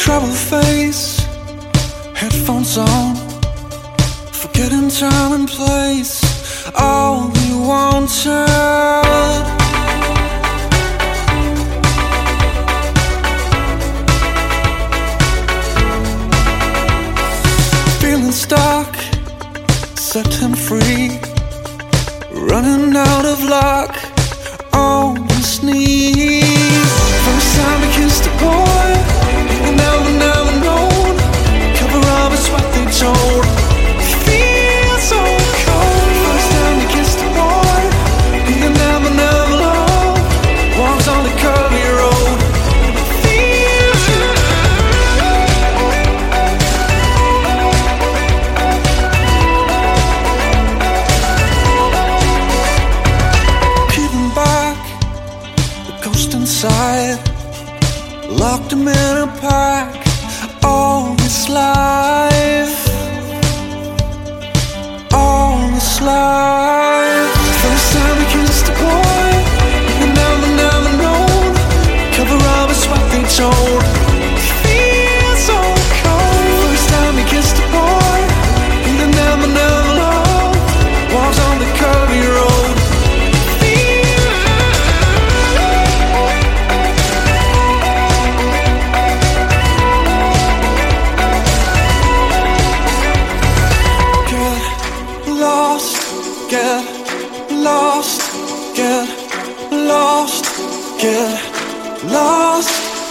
Trouble face, headphones on, forgetting time and place, all we wanted. Feeling stuck, set him free, running out of luck, on his knees. First time I kissed a boy, you never known. Cover up is what they told. Feels so cold. First time you kissed a boy, you never know. Walks on the curvy road. Feels peeling back, the ghost inside. Locked him in a pack all his life, all his life. First time he kissed a boy, you never known. Cover up is what they told. Feels so cold. First time he kissed a boy, you never know. Walks on the curvy road. Get lost, get lost, get lost.